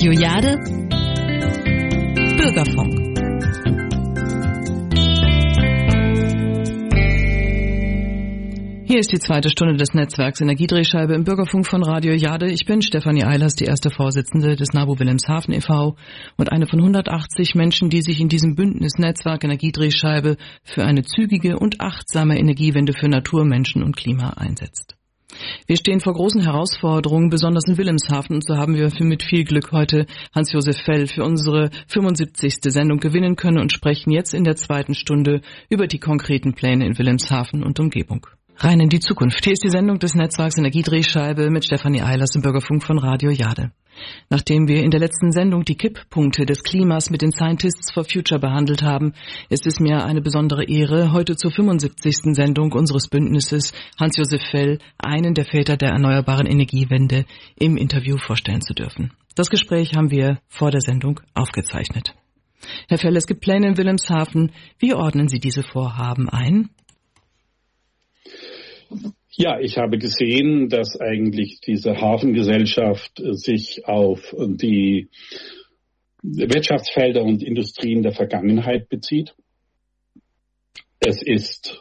Radio Jade Bürgerfunk. Hier ist die zweite Stunde des Netzwerks Energiedrehscheibe im Bürgerfunk von Radio Jade. Ich bin Stefanie Eilers, die erste Vorsitzende des NABU Wilhelmshaven e.V. und eine von 180 Menschen, die sich in diesem Bündnis Netzwerk Energiedrehscheibe für eine zügige und achtsame Energiewende für Natur, Menschen und Klima einsetzt. Wir stehen vor großen Herausforderungen, besonders in Wilhelmshaven, und so haben wir mit viel Glück heute Hans-Josef Fell für unsere 75. Sendung gewinnen können und sprechen jetzt in der zweiten Stunde über die konkreten Pläne in Wilhelmshaven und Umgebung. Rein in die Zukunft. Hier ist die Sendung des Netzwerks Energiedrehscheibe mit Stefanie Eilers im Bürgerfunk von Radio Jade. Nachdem wir in der letzten Sendung die Kipppunkte des Klimas mit den Scientists for Future behandelt haben, ist es mir eine besondere Ehre, heute zur 75. Sendung unseres Bündnisses Hans-Josef Fell, einen der Väter der erneuerbaren Energiewende, im Interview vorstellen zu dürfen. Das Gespräch haben wir vor der Sendung aufgezeichnet. Herr Fell, es gibt Pläne in Wilhelmshaven. Wie ordnen Sie diese Vorhaben ein? Ja, ich habe gesehen, dass eigentlich diese Hafengesellschaft sich auf die Wirtschaftsfelder und Industrien der Vergangenheit bezieht. Es ist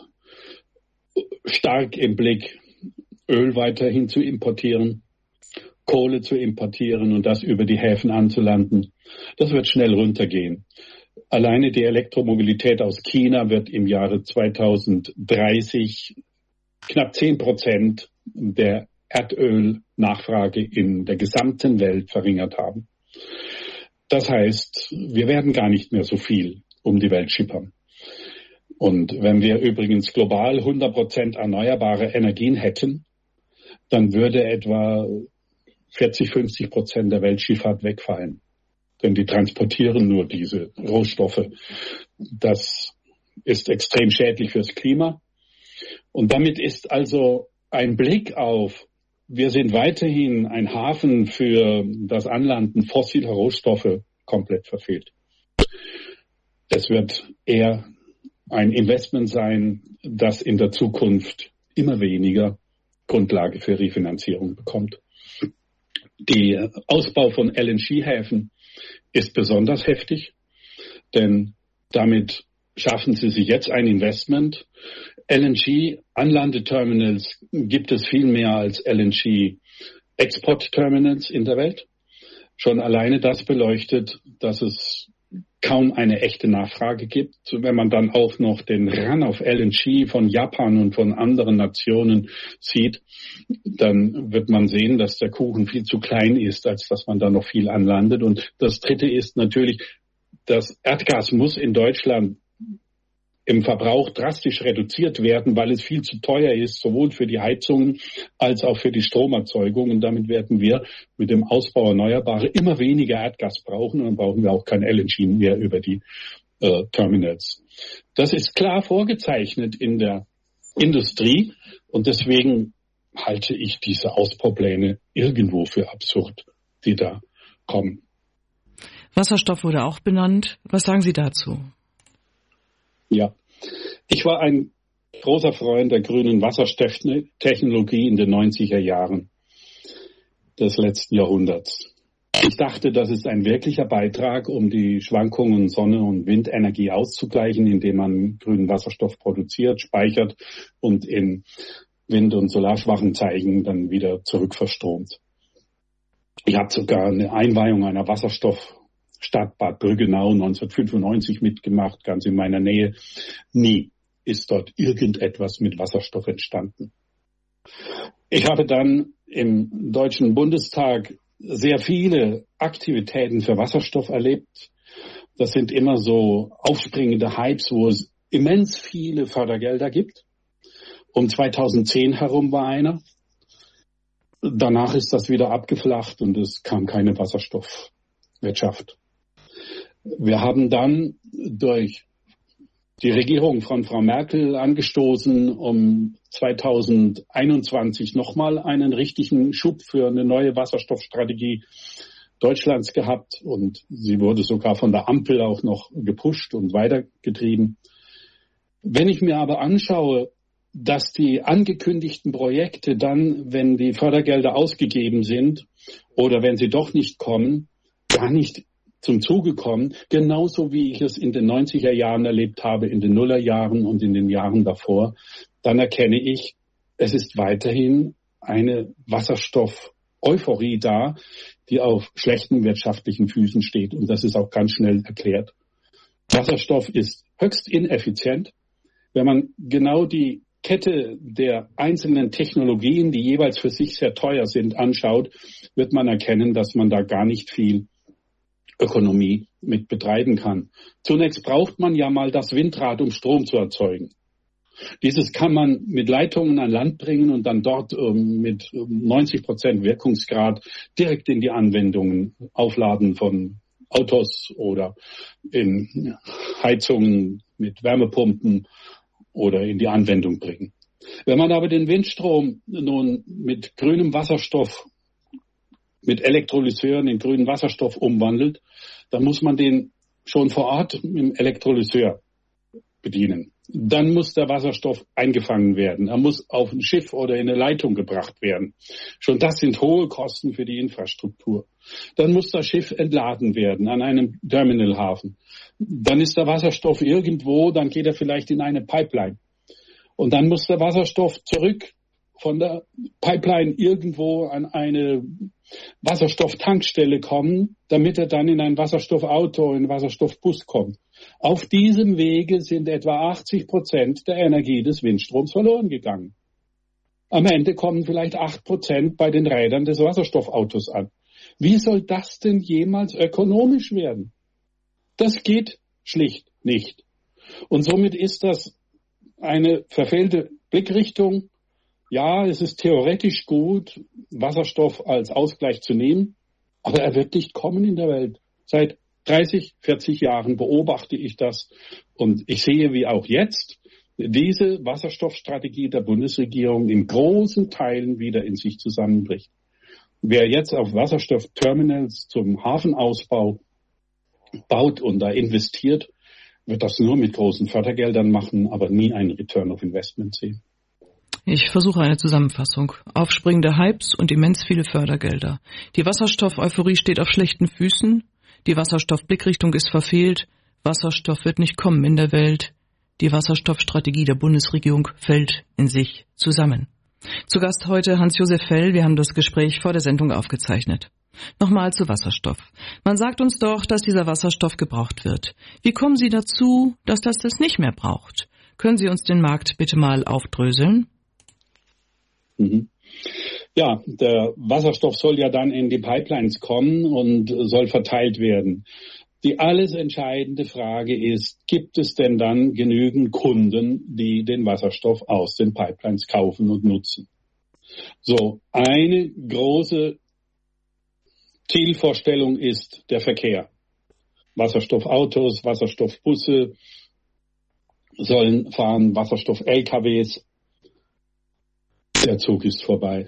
stark im Blick, Öl weiterhin zu importieren, Kohle zu importieren und das über die Häfen anzulanden. Das wird schnell runtergehen. Alleine die Elektromobilität aus China wird im Jahre 2030 knapp 10% der Erdölnachfrage in der gesamten Welt verringert haben. Das heißt, wir werden gar nicht mehr so viel um die Welt schippern. Und wenn wir übrigens global 100% erneuerbare Energien hätten, dann würde etwa 40-50% der Weltschifffahrt wegfallen. Denn die transportieren nur diese Rohstoffe. Das ist extrem schädlich fürs Klima. Und damit ist also ein Blick auf, wir sind weiterhin ein Hafen für das Anlanden fossiler Rohstoffe komplett verfehlt. Es wird eher ein Investment sein, das in der Zukunft immer weniger Grundlage für Refinanzierung bekommt. Der Ausbau von LNG-Häfen ist besonders heftig, denn damit schaffen Sie sich jetzt ein Investment. LNG-Anlandeterminals gibt es viel mehr als LNG-Exportterminals in der Welt. Schon alleine das beleuchtet, dass es kaum eine echte Nachfrage gibt. Wenn man dann auch noch den Run auf LNG von Japan und von anderen Nationen sieht, dann wird man sehen, dass der Kuchen viel zu klein ist, als dass man da noch viel anlandet. Und das Dritte ist natürlich, das Erdgas muss in Deutschland im Verbrauch drastisch reduziert werden, weil es viel zu teuer ist, sowohl für die Heizungen als auch für die Stromerzeugung. Und damit werden wir mit dem Ausbau Erneuerbare immer weniger Erdgas brauchen und dann brauchen wir auch kein LNG mehr über die Terminals. Das ist klar vorgezeichnet in der Industrie und deswegen halte ich diese Ausbaupläne irgendwo für absurd, die da kommen. Wasserstoff wurde auch benannt. Was sagen Sie dazu? Ja, ich war ein großer Freund der grünen Wasserstofftechnologie in den 90er Jahren des letzten Jahrhunderts. Ich dachte, das ist ein wirklicher Beitrag, um die Schwankungen Sonne- und Windenergie auszugleichen, indem man grünen Wasserstoff produziert, speichert und in wind- und solarschwachen Zeiten dann wieder zurückverstromt. Ich habe sogar eine Einweihung einer Wasserstoffstadt Bad Brüggenau 1995 mitgemacht, ganz in meiner Nähe. Nie ist dort irgendetwas mit Wasserstoff entstanden. Ich habe dann im Deutschen Bundestag sehr viele Aktivitäten für Wasserstoff erlebt. Das sind immer so aufspringende Hypes, wo es immens viele Fördergelder gibt. Um 2010 herum war einer. Danach ist das wieder abgeflacht und es kam keine Wasserstoffwirtschaft. Wir haben dann durch die Regierung von Frau Merkel angestoßen, um 2021 nochmal einen richtigen Schub für eine neue Wasserstoffstrategie Deutschlands gehabt. Und sie wurde sogar von der Ampel auch noch gepusht und weitergetrieben. Wenn ich mir aber anschaue, dass die angekündigten Projekte dann, wenn die Fördergelder ausgegeben sind oder wenn sie doch nicht kommen, gar nicht zum Zuge kommen, genauso wie ich es in den 90er Jahren erlebt habe, in den Nullerjahren und in den Jahren davor, dann erkenne ich, es ist weiterhin eine Wasserstoff-Euphorie da, die auf schlechten wirtschaftlichen Füßen steht. Und das ist auch ganz schnell erklärt. Wasserstoff ist höchst ineffizient. Wenn man genau die Kette der einzelnen Technologien, die jeweils für sich sehr teuer sind, anschaut, wird man erkennen, dass man da gar nicht viel Ökonomie mit betreiben kann. Zunächst braucht man ja mal das Windrad, um Strom zu erzeugen. Dieses kann man mit Leitungen an Land bringen und dann dort mit 90% Wirkungsgrad direkt in die Anwendungen aufladen von Autos oder in Heizungen mit Wärmepumpen oder in die Anwendung bringen. Wenn man aber den Windstrom nun mit grünem Wasserstoff, mit Elektrolyseuren in grünen Wasserstoff umwandelt, dann muss man den schon vor Ort im Elektrolyseur bedienen. Dann muss der Wasserstoff eingefangen werden. Er muss auf ein Schiff oder in eine Leitung gebracht werden. Schon das sind hohe Kosten für die Infrastruktur. Dann muss das Schiff entladen werden an einem Terminalhafen. Dann ist der Wasserstoff irgendwo, dann geht er vielleicht in eine Pipeline. Und dann muss der Wasserstoff zurück von der Pipeline irgendwo an eine Wasserstofftankstelle kommen, damit er dann in ein Wasserstoffauto, in einen Wasserstoffbus kommt. Auf diesem Wege sind etwa 80% der Energie des Windstroms verloren gegangen. Am Ende kommen vielleicht 8% bei den Rädern des Wasserstoffautos an. Wie soll das denn jemals ökonomisch werden? Das geht schlicht nicht. Und somit ist das eine verfehlte Blickrichtung. Ja, es ist theoretisch gut, Wasserstoff als Ausgleich zu nehmen, aber er wird nicht kommen in der Welt. Seit 30, 40 Jahren beobachte ich das und ich sehe, wie auch jetzt diese Wasserstoffstrategie der Bundesregierung in großen Teilen wieder in sich zusammenbricht. Wer jetzt auf Wasserstoffterminals zum Hafenausbau baut und da investiert, wird das nur mit großen Fördergeldern machen, aber nie einen Return of Investment sehen. Ich versuche eine Zusammenfassung. Aufspringende Hypes und immens viele Fördergelder. Die Wasserstoff-Euphorie steht auf schlechten Füßen. Die Wasserstoffblickrichtung ist verfehlt. Wasserstoff wird nicht kommen in der Welt. Die Wasserstoffstrategie der Bundesregierung fällt in sich zusammen. Zu Gast heute Hans-Josef Fell. Wir haben das Gespräch vor der Sendung aufgezeichnet. Nochmal zu Wasserstoff. Man sagt uns doch, dass dieser Wasserstoff gebraucht wird. Wie kommen Sie dazu, dass das nicht mehr braucht? Können Sie uns den Markt bitte mal aufdröseln? Ja, der Wasserstoff soll ja dann in die Pipelines kommen und soll verteilt werden. Die alles entscheidende Frage ist, gibt es denn dann genügend Kunden, die den Wasserstoff aus den Pipelines kaufen und nutzen? So, eine große Zielvorstellung ist der Verkehr. Wasserstoffautos, Wasserstoffbusse sollen fahren, Wasserstoff-LKWs. Der Zug ist vorbei.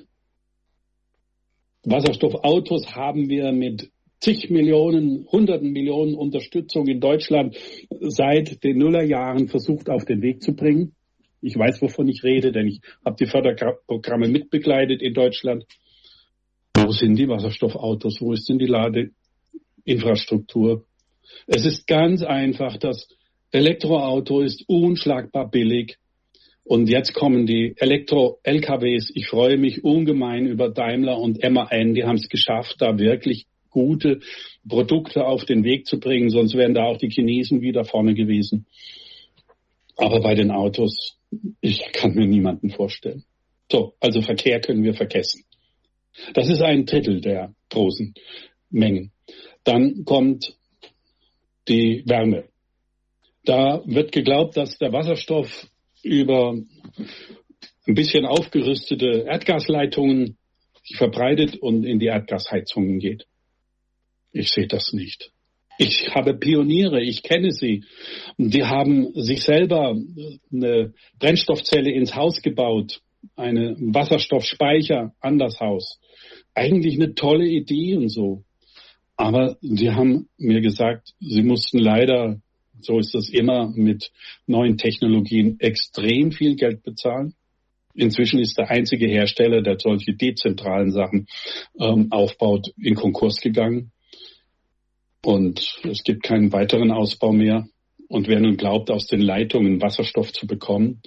Wasserstoffautos haben wir mit zig Millionen, hunderten Millionen Unterstützung in Deutschland seit den Nullerjahren versucht auf den Weg zu bringen. Ich weiß, wovon ich rede, denn ich habe die Förderprogramme mitbegleitet in Deutschland. Wo sind die Wasserstoffautos? Wo ist denn die Ladeinfrastruktur? Es ist ganz einfach, das Elektroauto ist unschlagbar billig. Und jetzt kommen die Elektro-LKWs. Ich freue mich ungemein über Daimler und MAN. Die haben es geschafft, da wirklich gute Produkte auf den Weg zu bringen. Sonst wären da auch die Chinesen wieder vorne gewesen. Aber bei den Autos, ich kann mir niemanden vorstellen. So, also Verkehr können wir vergessen. Das ist ein Drittel der großen Mengen. Dann kommt die Wärme. Da wird geglaubt, dass der Wasserstoff über ein bisschen aufgerüstete Erdgasleitungen sich verbreitet und in die Erdgasheizungen geht. Ich sehe das nicht. Ich habe Pioniere, ich kenne sie. Die haben sich selber eine Brennstoffzelle ins Haus gebaut, einen Wasserstoffspeicher an das Haus. Eigentlich eine tolle Idee und so. Aber sie haben mir gesagt, sie mussten leider, so ist das immer, mit neuen Technologien extrem viel Geld bezahlen. Inzwischen ist der einzige Hersteller, der solche dezentralen Sachen aufbaut, in Konkurs gegangen. Und es gibt keinen weiteren Ausbau mehr. Und wer nun glaubt, aus den Leitungen Wasserstoff zu bekommen,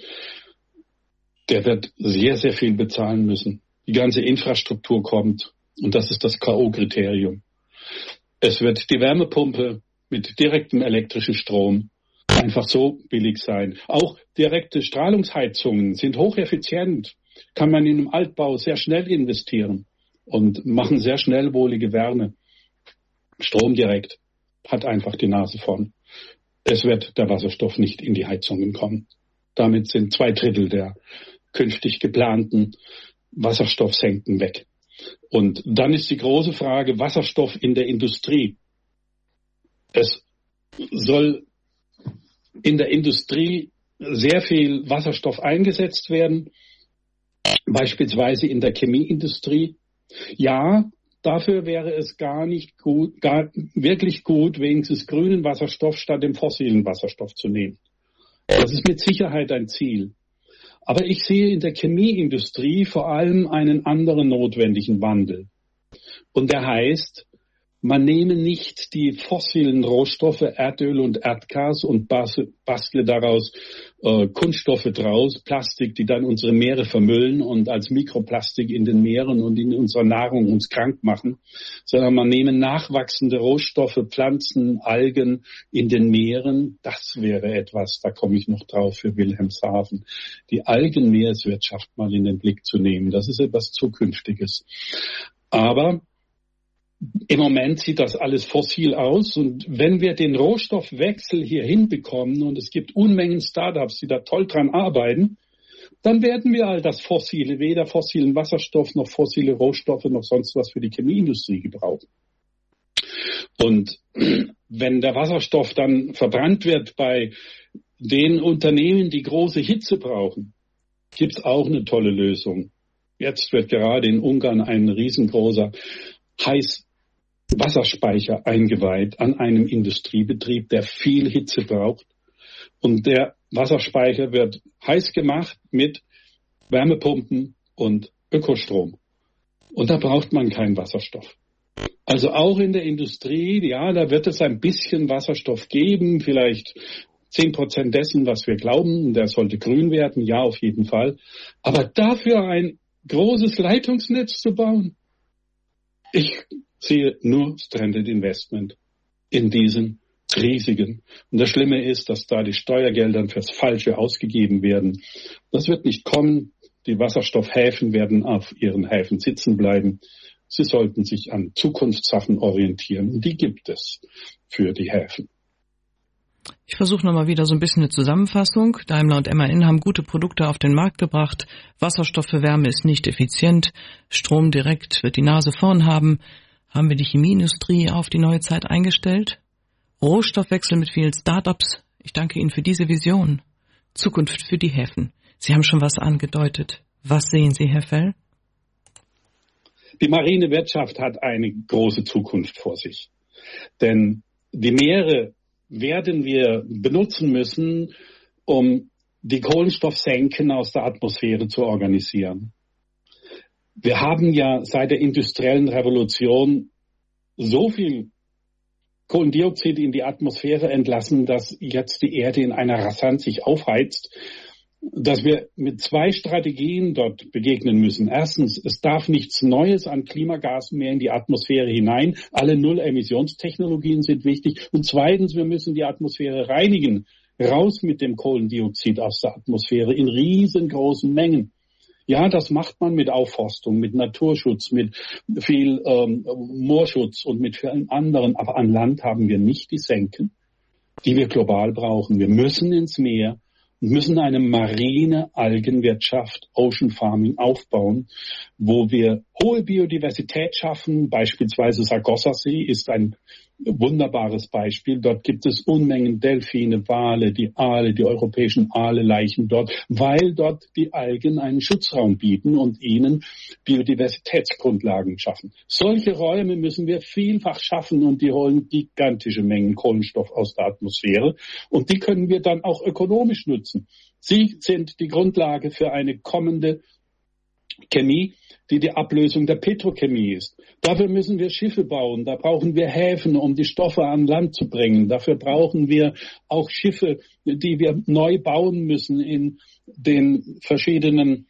der wird sehr, sehr viel bezahlen müssen. Die ganze Infrastruktur kommt und das ist das K.O.-Kriterium. Es wird die Wärmepumpe mit direktem elektrischen Strom einfach so billig sein. Auch direkte Strahlungsheizungen sind hocheffizient, kann man in einem Altbau sehr schnell investieren und machen sehr schnell wohlige Wärme. Strom direkt hat einfach die Nase vorn. Es wird der Wasserstoff nicht in die Heizungen kommen. Damit sind 2/3 der künftig geplanten Wasserstoffsenken weg. Und dann ist die große Frage Wasserstoff in der Industrie. Es soll in der Industrie sehr viel Wasserstoff eingesetzt werden, beispielsweise in der Chemieindustrie. Ja, dafür wäre es gar wirklich gut, wenigstens grünen Wasserstoff statt dem fossilen Wasserstoff zu nehmen. Das ist mit Sicherheit ein Ziel. Aber ich sehe in der Chemieindustrie vor allem einen anderen notwendigen Wandel. Und der heißt, man nehme nicht die fossilen Rohstoffe Erdöl und Erdgas und bastle daraus Kunststoffe draus, Plastik, die dann unsere Meere vermüllen und als Mikroplastik in den Meeren und in unserer Nahrung uns krank machen, sondern man nehme nachwachsende Rohstoffe, Pflanzen, Algen in den Meeren. Das wäre etwas, da komme ich noch drauf für Wilhelmshaven, die Algenmeereswirtschaft mal in den Blick zu nehmen. Das ist etwas Zukünftiges. Aber im Moment sieht das alles fossil aus und wenn wir den Rohstoffwechsel hier hinbekommen und es gibt Unmengen Startups, die da toll dran arbeiten, dann werden wir all das Fossile, weder fossilen Wasserstoff noch fossile Rohstoffe noch sonst was für die Chemieindustrie gebrauchen. Und wenn der Wasserstoff dann verbrannt wird bei den Unternehmen, die große Hitze brauchen, gibt es auch eine tolle Lösung. Jetzt wird gerade in Ungarn ein riesengroßer Heißwasserspeicher eingeweiht an einem Industriebetrieb, der viel Hitze braucht. Und der Wasserspeicher wird heiß gemacht mit Wärmepumpen und Ökostrom. Und da braucht man keinen Wasserstoff. Also auch in der Industrie, ja, da wird es ein bisschen Wasserstoff geben, vielleicht 10% dessen, was wir glauben, der sollte grün werden, ja, auf jeden Fall. Aber dafür ein großes Leitungsnetz zu bauen, ich sehe nur Stranded Investment in diesen riesigen. Und das Schlimme ist, dass da die Steuergelder fürs Falsche ausgegeben werden. Das wird nicht kommen. Die Wasserstoffhäfen werden auf ihren Häfen sitzen bleiben. Sie sollten sich an Zukunftssachen orientieren. Und die gibt es für die Häfen. Ich versuche nochmal wieder so ein bisschen eine Zusammenfassung. Daimler und MAN haben gute Produkte auf den Markt gebracht. Wasserstoff für Wärme ist nicht effizient. Strom direkt wird die Nase vorn haben. Haben wir die Chemieindustrie auf die neue Zeit eingestellt? Rohstoffwechsel mit vielen Startups. Ich danke Ihnen für diese Vision. Zukunft für die Häfen. Sie haben schon was angedeutet. Was sehen Sie, Herr Fell? Die marine Wirtschaft hat eine große Zukunft vor sich. Denn die Meere werden wir benutzen müssen, um die Kohlenstoffsenken aus der Atmosphäre zu organisieren. Wir haben ja seit der industriellen Revolution so viel Kohlendioxid in die Atmosphäre entlassen, dass jetzt die Erde in einer Rasant sich aufheizt, dass wir mit 2 Strategien dort begegnen müssen. Erstens, es darf nichts Neues an Klimagasen mehr in die Atmosphäre hinein. Alle Null-Emissionstechnologien sind wichtig. Und zweitens, wir müssen die Atmosphäre reinigen. Raus mit dem Kohlendioxid aus der Atmosphäre in riesengroßen Mengen. Ja, das macht man mit Aufforstung, mit Naturschutz, mit viel Moorschutz und mit vielen anderen. Aber an Land haben wir nicht die Senken, die wir global brauchen. Wir müssen ins Meer und müssen eine marine Algenwirtschaft, Ocean Farming aufbauen, wo wir hohe Biodiversität schaffen. Beispielsweise Sargassosee ist ein wunderbares Beispiel. Dort gibt es Unmengen Delfine, Wale, die Aale, die europäischen Aale laichen dort, weil dort die Algen einen Schutzraum bieten und ihnen Biodiversitätsgrundlagen schaffen. Solche Räume müssen wir vielfach schaffen und die holen gigantische Mengen Kohlenstoff aus der Atmosphäre und die können wir dann auch ökonomisch nutzen. Sie sind die Grundlage für eine kommende Chemie, die die Ablösung der Petrochemie ist. Dafür müssen wir Schiffe bauen, da brauchen wir Häfen, um die Stoffe an Land zu bringen. Dafür brauchen wir auch Schiffe, die wir neu bauen müssen in den verschiedenen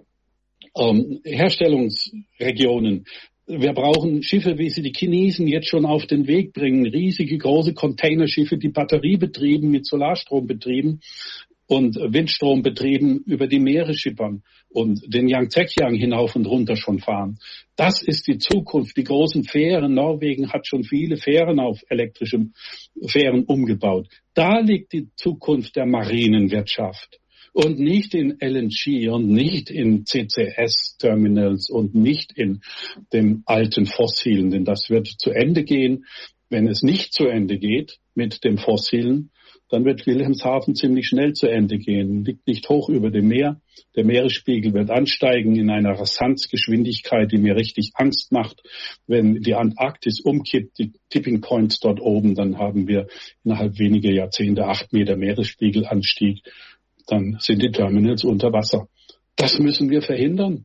Herstellungsregionen. Wir brauchen Schiffe, wie sie die Chinesen jetzt schon auf den Weg bringen, riesige große Containerschiffe, die batteriebetrieben, mit Solarstrom betrieben und Windstrom betrieben über die Meere schippern und den Yangtze-Kiang hinauf und runter schon fahren. Das ist die Zukunft. Die großen Fähren, Norwegen hat schon viele Fähren auf elektrische Fähren umgebaut. Da liegt die Zukunft der Marinenwirtschaft. Und nicht in LNG und nicht in CCS-Terminals und nicht in den alten Fossilen, denn das wird zu Ende gehen. Wenn es nicht zu Ende geht mit dem Fossilen, dann wird Wilhelmshaven ziemlich schnell zu Ende gehen. Liegt nicht hoch über dem Meer. Der Meeresspiegel wird ansteigen in einer Rasanzgeschwindigkeit, die mir richtig Angst macht. Wenn die Antarktis umkippt, die Tipping Points dort oben, dann haben wir innerhalb weniger Jahrzehnte 8 Meter Meeresspiegelanstieg. Dann sind die Terminals unter Wasser. Das müssen wir verhindern.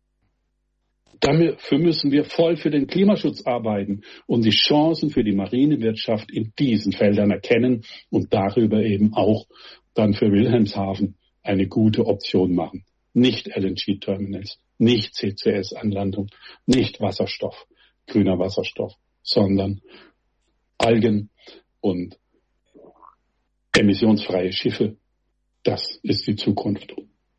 Dafür müssen wir voll für den Klimaschutz arbeiten und die Chancen für die Marinewirtschaft in diesen Feldern erkennen und darüber eben auch dann für Wilhelmshaven eine gute Option machen. Nicht LNG-Terminals, nicht CCS-Anlandung, nicht Wasserstoff, grüner Wasserstoff, sondern Algen und emissionsfreie Schiffe. Das ist die Zukunft.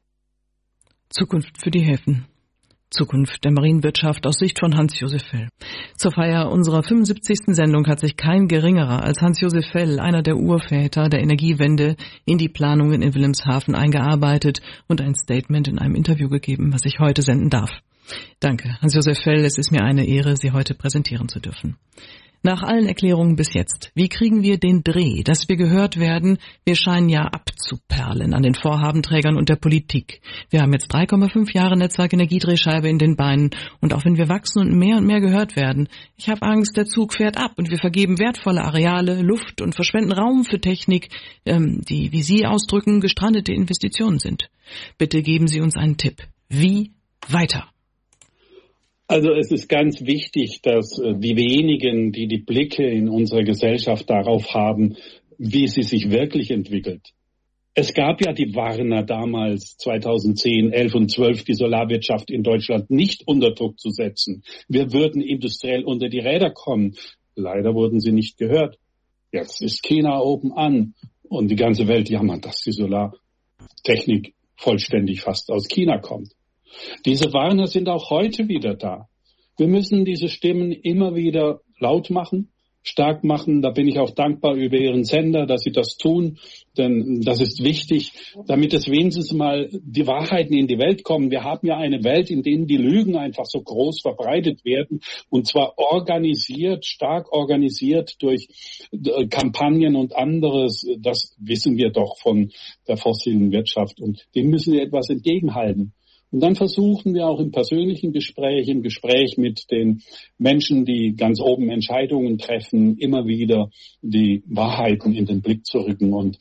Zukunft für die Häfen. Zukunft der Marienwirtschaft aus Sicht von Hans-Josef Fell. Zur Feier unserer 75. Sendung hat sich kein geringerer als Hans-Josef Fell, einer der Urväter der Energiewende, in die Planungen in Wilhelmshaven eingearbeitet und ein Statement in einem Interview gegeben, was ich heute senden darf. Danke, Hans-Josef Fell, es ist mir eine Ehre, Sie heute präsentieren zu dürfen. Nach allen Erklärungen bis jetzt, wie kriegen wir den Dreh, dass wir gehört werden? Wir scheinen ja abzuperlen an den Vorhabenträgern und der Politik. Wir haben jetzt 3,5 Jahre Netzwerk Energiedrehscheibe in den Beinen und auch wenn wir wachsen und mehr gehört werden, ich habe Angst, der Zug fährt ab und wir vergeben wertvolle Areale, Luft und verschwenden Raum für Technik, die, wie Sie ausdrücken, gestrandete Investitionen sind. Bitte geben Sie uns einen Tipp. Wie weiter? Also es ist ganz wichtig, dass die wenigen, die die Blicke in unserer Gesellschaft darauf haben, wie sie sich wirklich entwickelt. Es gab ja die Warner damals, 2010, 11 und 12, die Solarwirtschaft in Deutschland nicht unter Druck zu setzen. Wir würden industriell unter die Räder kommen. Leider wurden sie nicht gehört. Jetzt ist China oben an und die ganze Welt jammert, dass die Solartechnik vollständig fast aus China kommt. Diese Warner sind auch heute wieder da. Wir müssen diese Stimmen immer wieder laut machen, stark machen. Da bin ich auch dankbar über Ihren Sender, dass Sie das tun, denn das ist wichtig, damit es wenigstens mal die Wahrheiten in die Welt kommen. Wir haben ja eine Welt, in der die Lügen einfach so groß verbreitet werden und zwar organisiert, stark organisiert durch Kampagnen und anderes. Das wissen wir doch von der fossilen Wirtschaft und dem müssen wir etwas entgegenhalten. Und dann versuchen wir auch im persönlichen Gespräch, im Gespräch mit den Menschen, die ganz oben Entscheidungen treffen, immer wieder die Wahrheiten in den Blick zu rücken. Und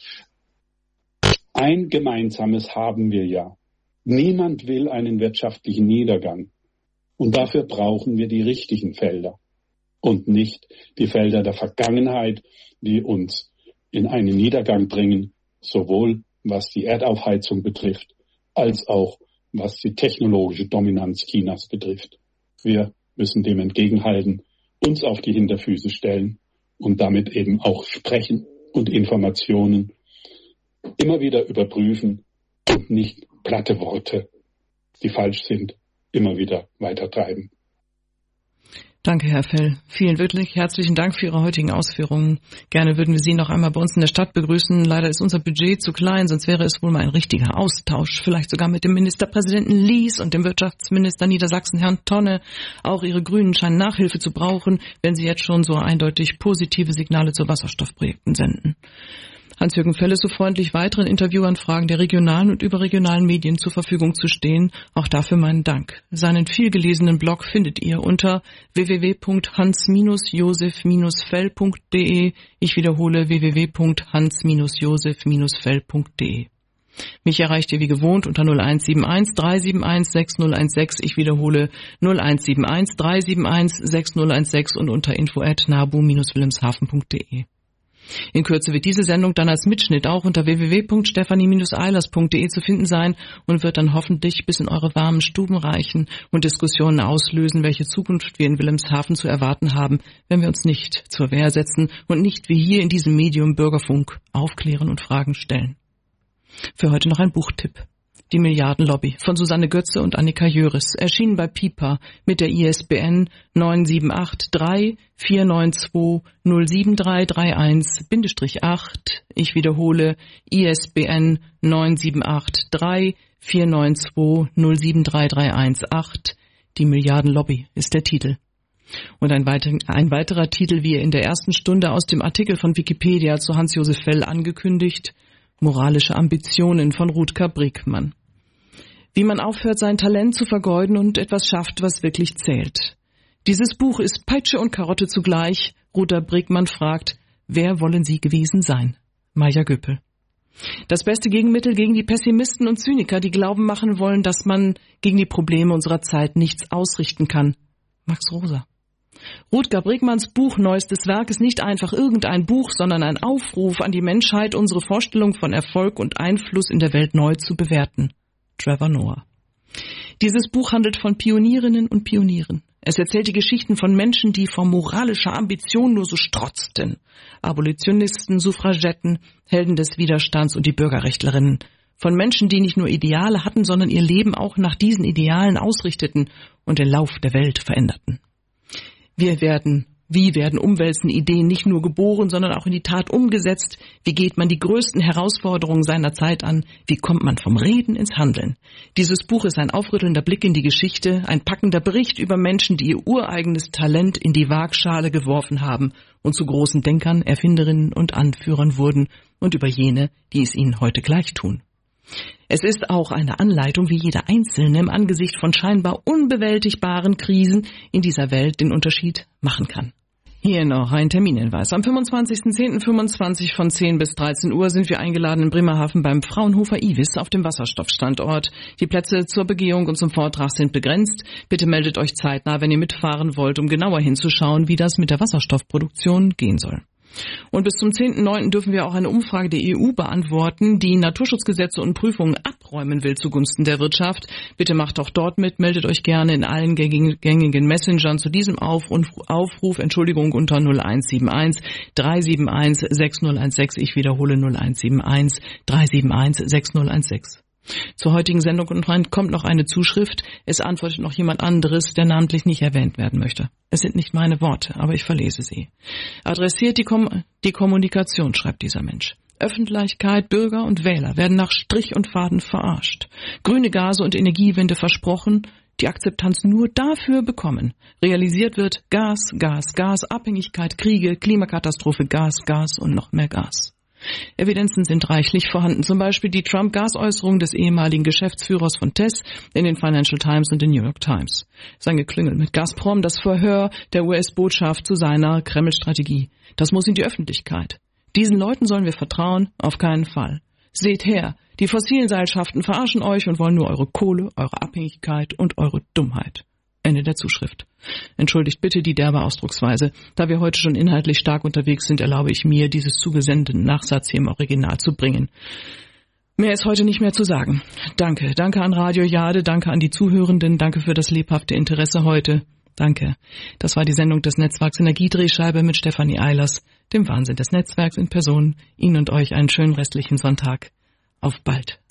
ein Gemeinsames haben wir ja. Niemand will einen wirtschaftlichen Niedergang. Und dafür brauchen wir die richtigen Felder und nicht die Felder der Vergangenheit, die uns in einen Niedergang bringen, sowohl was die Erdaufheizung betrifft, als auch was die technologische Dominanz Chinas betrifft. Wir müssen dem entgegenhalten, uns auf die Hinterfüße stellen und damit eben auch sprechen und Informationen immer wieder überprüfen und nicht platte Worte, die falsch sind, immer wieder weitertreiben. Danke, Herr Fell. Vielen wirklich herzlichen Dank für Ihre heutigen Ausführungen. Gerne würden wir Sie noch einmal bei uns in der Stadt begrüßen. Leider ist unser Budget zu klein, sonst wäre es wohl mal ein richtiger Austausch. Vielleicht sogar mit dem Ministerpräsidenten Lies und dem Wirtschaftsminister Niedersachsen, Herrn Tonne. Auch Ihre Grünen scheinen Nachhilfe zu brauchen, wenn Sie jetzt schon so eindeutig positive Signale zu Wasserstoffprojekten senden. Hans-Jürgen Fell ist so freundlich, weiteren Interviewanfragen der regionalen und überregionalen Medien zur Verfügung zu stehen. Auch dafür meinen Dank. Seinen vielgelesenen Blog findet ihr unter www.hans-josef-fell.de. Ich wiederhole www.hans-josef-fell.de. Mich erreicht ihr wie gewohnt unter 0171 371 6016. Ich wiederhole 0171 371 6016 und unter info@nabu-wilhelmshaven.de. In Kürze wird diese Sendung dann als Mitschnitt auch unter www.stefanie-eilers.de zu finden sein und wird dann hoffentlich bis in eure warmen Stuben reichen und Diskussionen auslösen, welche Zukunft wir in Wilhelmshaven zu erwarten haben, wenn wir uns nicht zur Wehr setzen und nicht wie hier in diesem Medium Bürgerfunk aufklären und Fragen stellen. Für heute noch ein Buchtipp. Die Milliardenlobby von Susanne Götze und Annika Jöris, erschienen bei Piper mit der ISBN 978-3-492-07331-8. Ich wiederhole, ISBN 978-3-492-07331-8. Die Milliardenlobby ist der Titel. Und ein weiterer Titel, wie in der ersten Stunde aus dem Artikel von Wikipedia zu Hans-Josef Fell angekündigt, Moralische Ambitionen von Rutger Bregmann. Wie man aufhört, sein Talent zu vergeuden und etwas schafft, was wirklich zählt. Dieses Buch ist Peitsche und Karotte zugleich. Rutger Bregmann fragt, wer wollen Sie gewesen sein? Maja Göpel. Das beste Gegenmittel gegen die Pessimisten und Zyniker, die glauben machen wollen, dass man gegen die Probleme unserer Zeit nichts ausrichten kann. Max Rosa. Rutger Bregmanns Buch Neuestes Werk ist nicht einfach irgendein Buch, sondern ein Aufruf an die Menschheit, unsere Vorstellung von Erfolg und Einfluss in der Welt neu zu bewerten. Trevor Noah. Dieses Buch handelt von Pionierinnen und Pionieren. Es erzählt die Geschichten von Menschen, die vor moralischer Ambition nur so strotzten. Abolitionisten, Suffragetten, Helden des Widerstands und die Bürgerrechtlerinnen. Von Menschen, die nicht nur Ideale hatten, sondern ihr Leben auch nach diesen Idealen ausrichteten und den Lauf der Welt veränderten. Wie werden umwälzende Ideen nicht nur geboren, sondern auch in die Tat umgesetzt? Wie geht man die größten Herausforderungen seiner Zeit an? Wie kommt man vom Reden ins Handeln? Dieses Buch ist ein aufrüttelnder Blick in die Geschichte, ein packender Bericht über Menschen, die ihr ureigenes Talent in die Waagschale geworfen haben und zu großen Denkern, Erfinderinnen und Anführern wurden und über jene, die es ihnen heute gleich tun. Es ist auch eine Anleitung, wie jeder Einzelne im Angesicht von scheinbar unbewältigbaren Krisen in dieser Welt den Unterschied machen kann. Hier noch ein Terminhinweis. Am 25.10.25 von 10 bis 13 Uhr sind wir eingeladen in Bremerhaven beim Fraunhofer IWIS auf dem Wasserstoffstandort. Die Plätze zur Begehung und zum Vortrag sind begrenzt. Bitte meldet euch zeitnah, wenn ihr mitfahren wollt, um genauer hinzuschauen, wie das mit der Wasserstoffproduktion gehen soll. Und bis zum 10.9. dürfen wir auch eine Umfrage der EU beantworten, die Naturschutzgesetze und Prüfungen abräumen will zugunsten der Wirtschaft. Bitte macht auch dort mit, meldet euch gerne in allen gängigen Messengern zu diesem Aufruf unter 0171 371 6016. Ich wiederhole 0171 371 6016. Zur heutigen Sendung kommt noch eine Zuschrift. Es antwortet noch jemand anderes, der namentlich nicht erwähnt werden möchte. Es sind nicht meine Worte, aber ich verlese sie. Adressiert die Kommunikation, schreibt dieser Mensch. Öffentlichkeit, Bürger und Wähler werden nach Strich und Faden verarscht. Grüne Gase und Energiewende versprochen, die Akzeptanz nur dafür bekommen. Realisiert wird Gas, Gas, Gas, Abhängigkeit, Kriege, Klimakatastrophe, Gas, Gas und noch mehr Gas. Evidenzen sind reichlich vorhanden, zum Beispiel die Trump-Gasäußerung des ehemaligen Geschäftsführers von TESS in den Financial Times und den New York Times. Sein Geklüngel mit Gazprom, das Verhör der US-Botschaft zu seiner Kreml-Strategie. Das muss in die Öffentlichkeit. Diesen Leuten sollen wir vertrauen? Auf keinen Fall. Seht her, die fossilen Seilschaften verarschen euch und wollen nur eure Kohle, eure Abhängigkeit und eure Dummheit. Ende der Zuschrift. Entschuldigt bitte die derbe Ausdrucksweise. Da wir heute schon inhaltlich stark unterwegs sind, erlaube ich mir, dieses zugesendeten Nachsatz hier im Original zu bringen. Mehr ist heute nicht mehr zu sagen. Danke. Danke an Radio Jade, danke an die Zuhörenden, danke für das lebhafte Interesse heute. Danke. Das war die Sendung des Netzwerks Energiedrehscheibe mit Stefanie Eilers, dem Wahnsinn des Netzwerks in Person. Ihnen und euch einen schönen restlichen Sonntag. Auf bald.